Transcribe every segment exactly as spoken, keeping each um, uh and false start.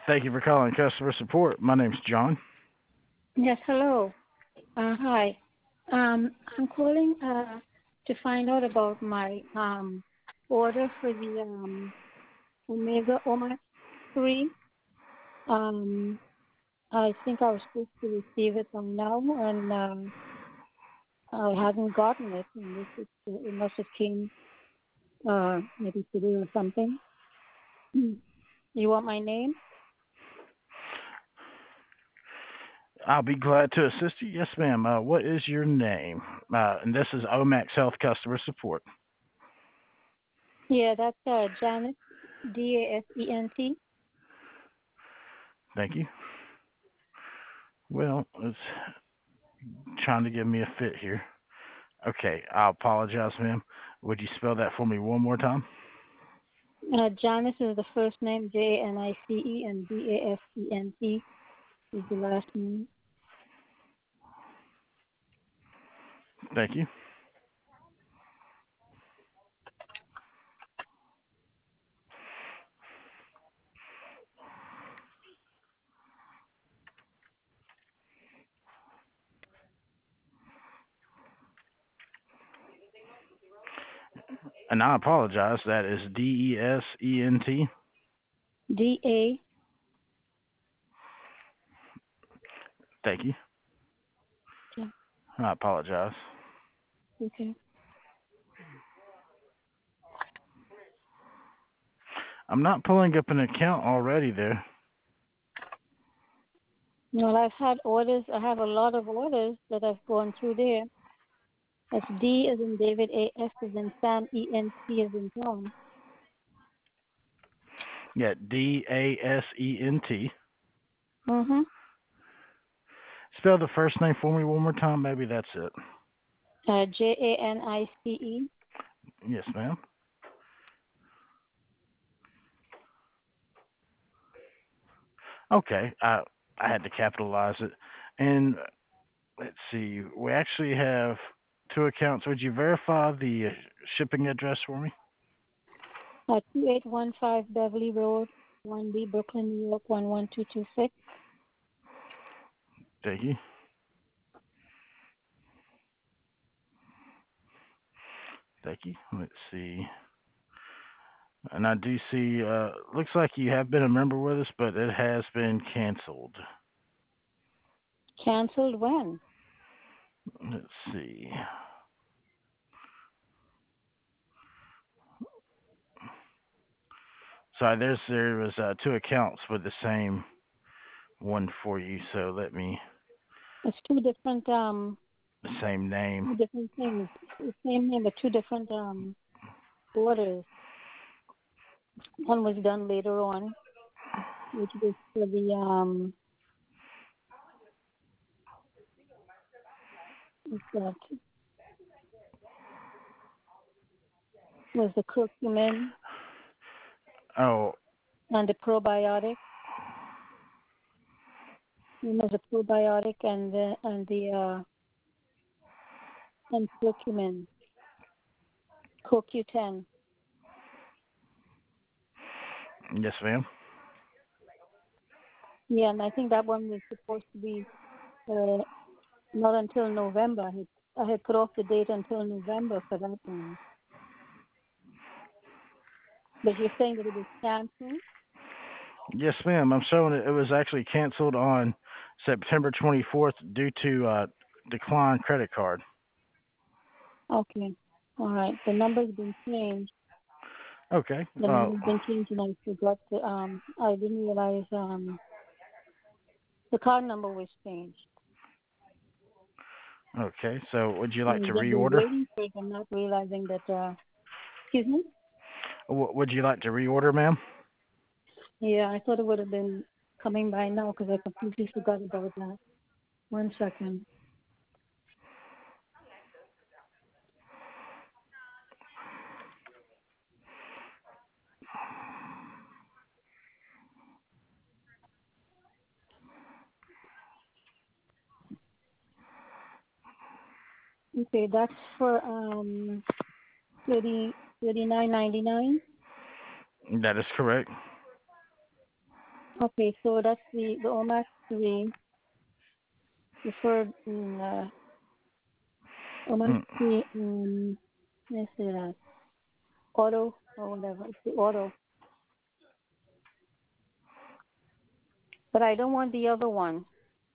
Thank you for calling customer support. My name's John. Yes, hello. Uh, hi. Um, I'm calling uh, to find out about my um, order for the um, Omega Omega three. Um, I think I was supposed to receive it from now, and um, I haven't gotten it. And this is, it must have came uh, maybe today or something. You want my name? I'll be glad to assist you. Yes, ma'am. Uh, what is your name? Uh, and this is Omax Health Customer Support. Yeah, that's uh, Janet, D A S E N T. Thank you. Well, it's trying to give me a fit here. Okay, I apologize, ma'am. Would you spell that for me one more time? Uh, Janice is the first name, J A N I C E, and D A S E N T is the last name. Thank you. And I apologize. That is D E S E N T. D A. Thank you. Yeah, I apologize. okay. I'm not pulling up an account already there. Well, I've had orders. I have a lot of orders that I've gone through there. That's D as in David, A S as in Sam, E N T as in Tom. Yeah, D A S E N T. Mm-hmm. Spell the first name for me one more time. Maybe that's it. Uh, J A N I C E. Yes, ma'am. Okay, I I had to capitalize it. And let's see, we actually have two accounts. Would you verify the uh, shipping address for me? Uh, two eight one five Beverly Road, one B, Brooklyn, New York, one one two two six. Thank you. Thank you. Let's see. And I do see, uh, looks like you have been a member with us, but it has been canceled. Canceled when? Let's see. Sorry, there's there was uh, two accounts with the same one for you. So let me It's two different um the same name. two different things. It's the same name, but two different um orders. One was done later on, which was for the um what's that was the curcumin Oh, and the probiotic. One was a probiotic and the and the uh and curcumin, C O Q ten. yes, ma'am. Yeah, and I think that one was supposed to be uh, not until November. I had, I had put off the date until November for that one. But you're saying that it was canceled? Yes, ma'am. I'm showing it. It was actually canceled on September twenty-fourth due to uh, declined credit card. Okay. All right. The number's been changed. Okay. The Uh, number's been changed, and I forgot to, um, I didn't realize um, the card number was changed. okay. So would you like And to I've been reorder? waiting for it. I'm not realizing that, uh, excuse me? W- would you like to reorder, ma'am? Yeah, I thought it would have been coming by now because I completely forgot about that. One second. Okay, that's for um thirty thirty nine ninety nine. That is correct. Okay, so that's the the Omax three referred in uh, Omax Mm, three. Um, let's see that auto or whatever. It's the auto, but I don't want the other one.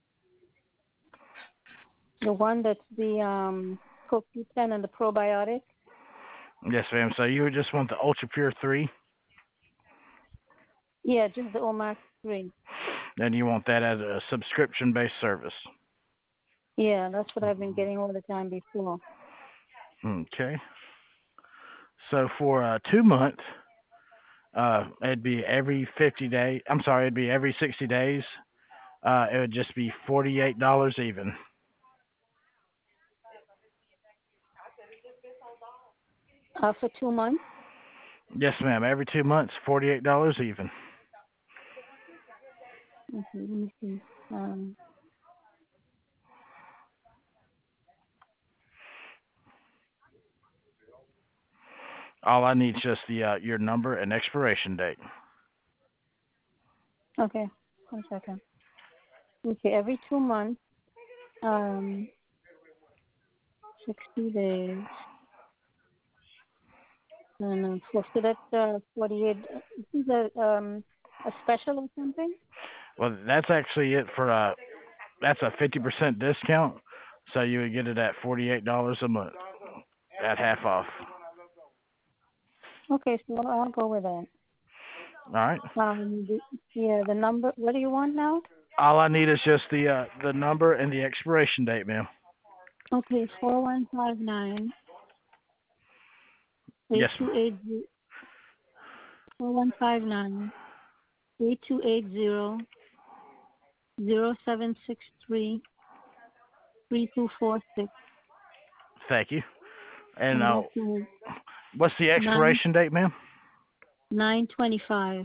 The one that's the um C O Q ten and the probiotic. yes, ma'am. So you would just want the Ultra Pure three, Yeah, just the Omax three. and you want that as a subscription-based service. Yeah, that's what I've been getting all the time before. Okay. So for uh, two months, uh, it'd be every fifty days. I'm sorry, it'd be every sixty days. Uh, it would just be forty-eight dollars even. Uh, for two months. Yes, ma'am. Every two months, forty-eight dollars even. Okay, let me see. Um, All I need is just the uh, your number and expiration date. okay, one second. Okay, every two months. Um, sixty days. And uh, for so that's uh, forty-eight. This is a um a special or something. Well, that's actually it for uh that's a fifty percent discount. So you would get it at forty-eight dollars a month at half off. Okay, so I'll go with that. All right. Um, the, yeah, the number. What do you want now? All I need is just the uh, the number and the expiration date, ma'am. Okay, four one five nine eight Yes, two eight zero four one five nine eight two eight zero zero seven six three three two four six. thank you. And And uh, that's uh, what's the nine expiration date, ma'am? nine twenty five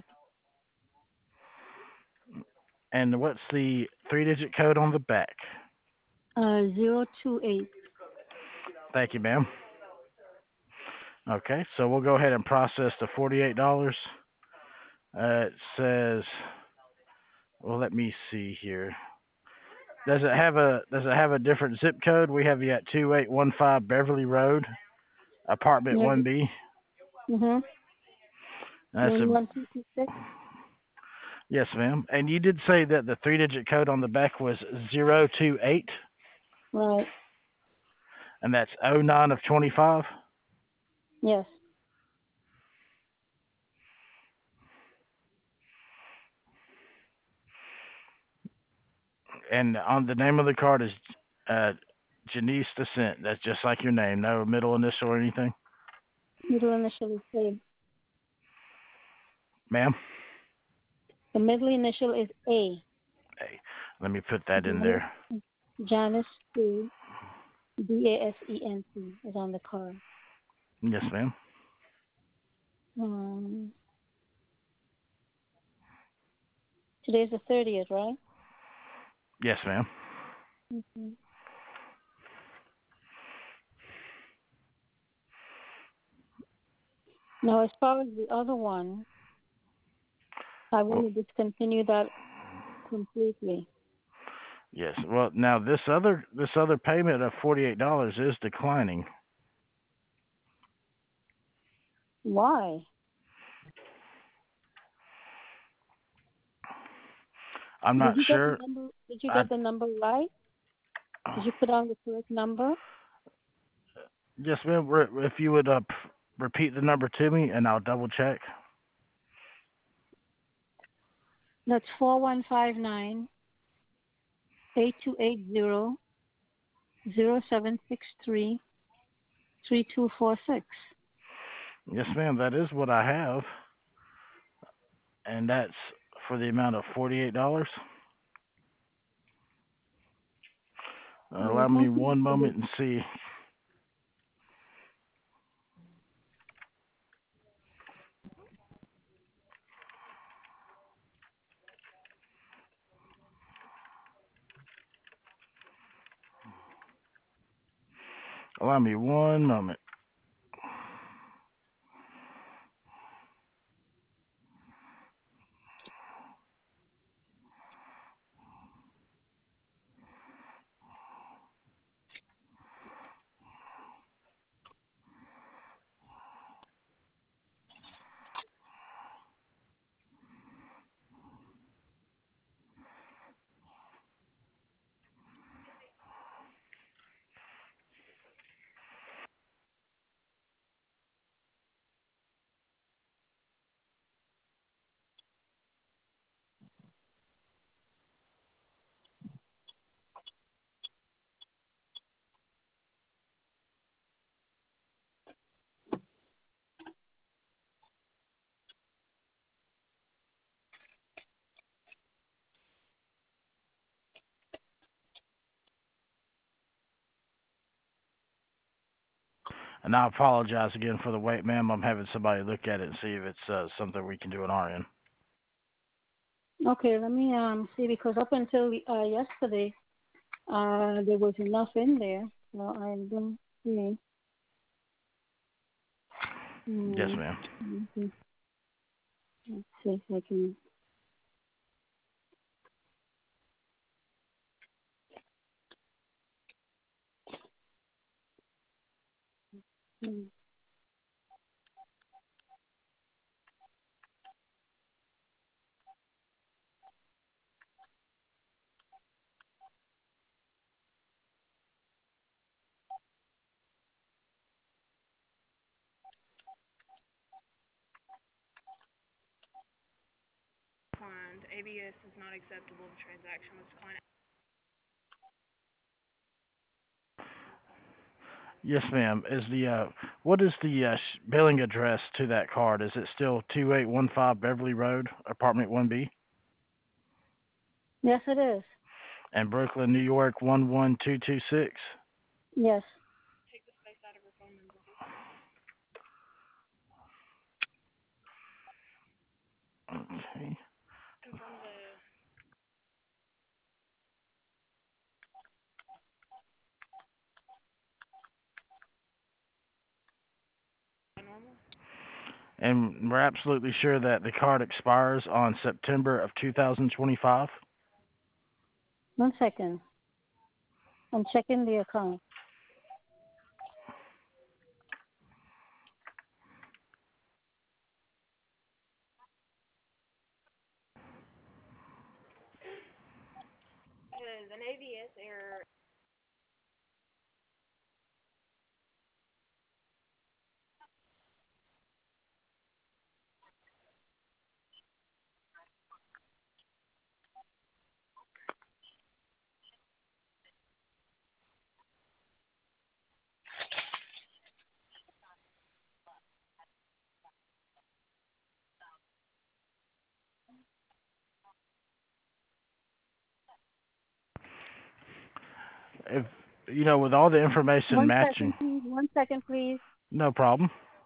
And what's the three-digit code on the back? uh zero two eight. Thank you, ma'am. Okay, so we'll go ahead and process the forty-eight dollars. Uh, it says, well, let me see here. Does it have a Does it have a different zip code? We have you at two eight one five Beverly Road, apartment Yeah. one B. Mhm. That's a One one two two six. yes, ma'am. And you did say that the three-digit code on the back was zero two eight, Right. and that's oh nine of twenty-five. Yes. And on the name of the card is uh, Janice Descent. That's just like your name. No middle initial or anything, Middle initial is A. ma'am. The middle initial is A. Hey, let me put that in Janice, there. Janice C. D A S E N T is on the card. Yes, ma'am. Um, today's the thirtieth, right? Yes, ma'am. Mm-hmm. Now, as far as the other one, I Well, want to discontinue that completely. yes. Well, now this other this other payment of forty-eight dollars is declining. Why? I'm not Did you get the sure. number? Did you I get the number right? Did you put on the correct number? yes, ma'am. re- If you would uh, p- repeat the number to me, and I'll double check. That's four one five nine eight two eight zero zero seven six three three two four six. Yes, ma'am. That is what I have, and that's for the amount of forty-eight dollars. Uh, Yeah, allow how me can one I do moment this? and see. Allow me one moment. And I apologize again for the wait, ma'am. I'm having somebody look at it and see if it's uh, something we can do on our end. Okay, let me um see because up until uh, yesterday, uh, there was enough in there. So I don't see. Yes, Mm, ma'am. mhm. Let's see if I can. mm. Declined. A B S is not acceptable. The transaction was declined. Yes, ma'am. Is the uh, what is the uh, sh- billing address to that card? Is it still two eight one five Beverly Road, apartment one B, Yes, it is. and Brooklyn, New York one one two two six? Yes. Take the space out of her phone number. Okay. Confirm the normal. And we're absolutely sure that the card expires on September of two thousand twenty-five. One second. I'm checking the account. Because an A B S error. If you know, with all the information One matching, second, please. One second, please. no problem.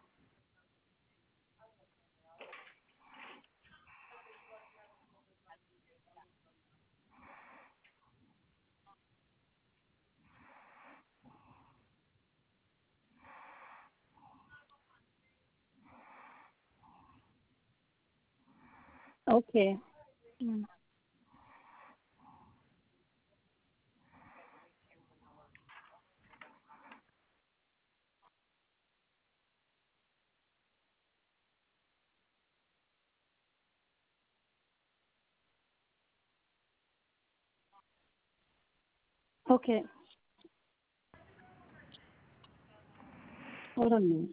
Okay. Mm. Okay. Hold on a minute.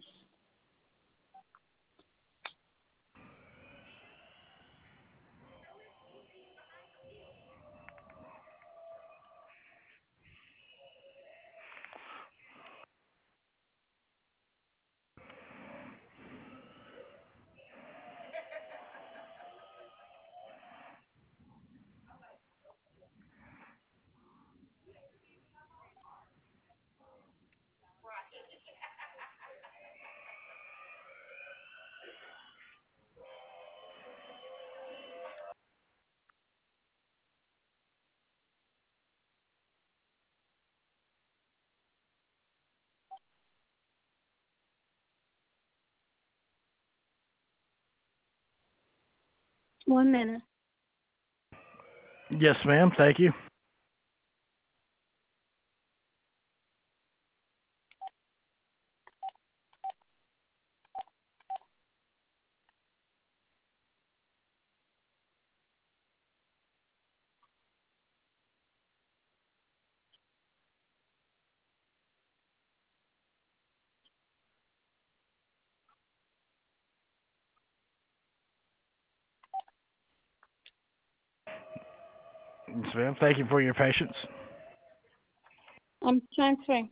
One minute. Yes, ma'am. Thank you. Yes, ma'am. Thank you for your patience. I'm transferring.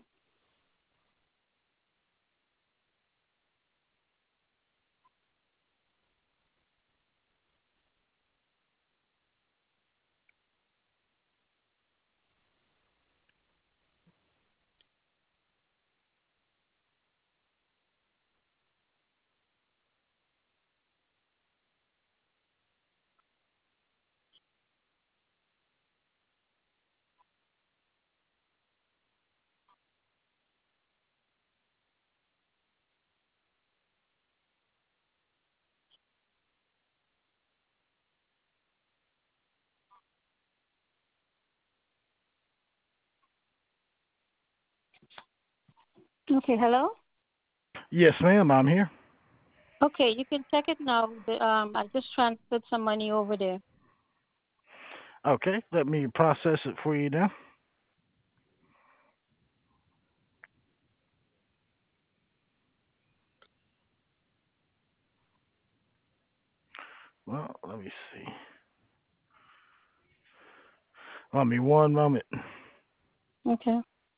Okay, hello? Yes, ma'am, I'm here. Okay, you can check it now. The, um, I just transferred some money over there. Okay, let me process it for you now. Well, let me see. Let me one moment. Okay.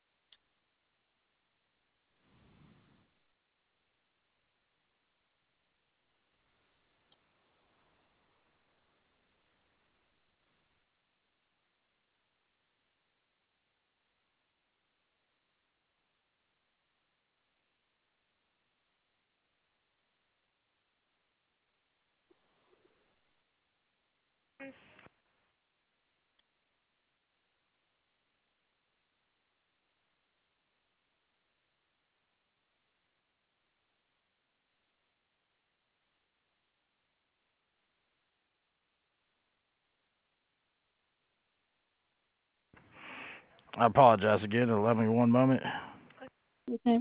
I apologize again. Let me one moment. Okay.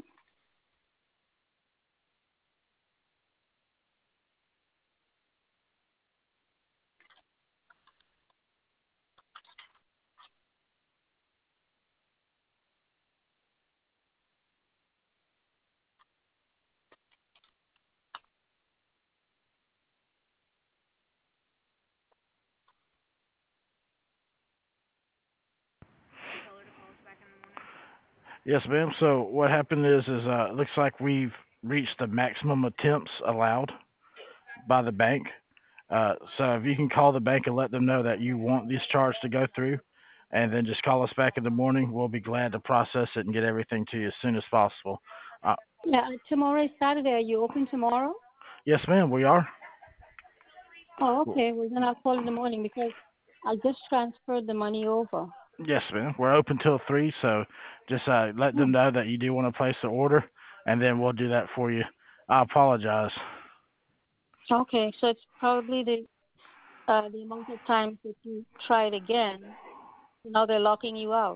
Tell her to call us back in the morning. Yes, ma'am. So what happened is, is uh, it looks like we've reached the maximum attempts allowed by the bank. Uh, so if you can call the bank and let them know that you want this charge to go through, and then just call us back in the morning, we'll be glad to process it and get everything to you as soon as possible. Uh, Yeah, tomorrow is Saturday. Are you open tomorrow? yes, ma'am, we are. Oh, okay. Well, then I'll call in the morning because I just transferred the money over. Yes, ma'am. We're open till three, so just uh, let them Hmm. know that you do want to place the order, and then we'll do that for you. I apologize. Okay, so it's probably the uh, the amount of times that you try it again. Now they're locking you out.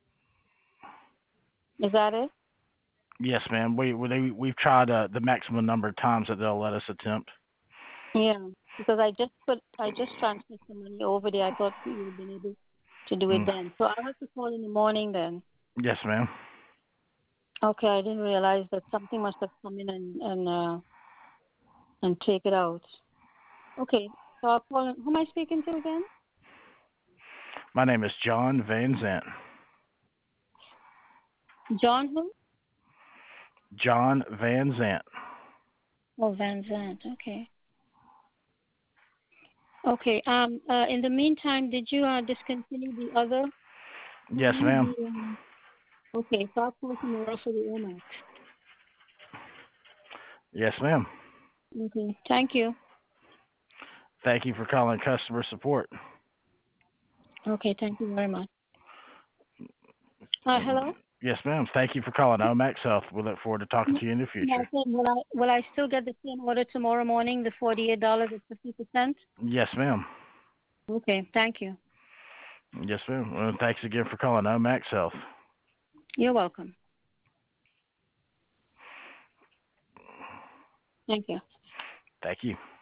Is that it? Yes, ma'am. We we we've tried uh, the maximum number of times that they'll let us attempt. Yeah, because I just put I just transferred some money over there. I thought you would have been able to do it Mm. then. So I'll have to call in the morning then. Yes, ma'am. Okay, I didn't realize that something must have come in and and uh, and take it out. Okay, so I'll call. Who am I speaking to again? My name is John Van Zant. John who? John Van Zant. Oh, Van Zant. Okay. Okay. Um. Uh. In the meantime, did you uh discontinue the other Yes, one? ma'am. The um. Okay. So I'll call tomorrow for the Omax. Yes, ma'am. Okay. Thank you. Thank you for calling customer support. Okay. Thank you very much. Uh. Hello. Yes, ma'am. Thank you for calling Omax Health. We look forward to talking No, to you in the no, I future. said, will I will I still get the same order tomorrow morning? The forty-eight dollars at fifty percent. Yes, ma'am. Okay. Thank you. Yes, ma'am. Well, thanks again for calling Omax Health. You're welcome. Thank you. Thank you.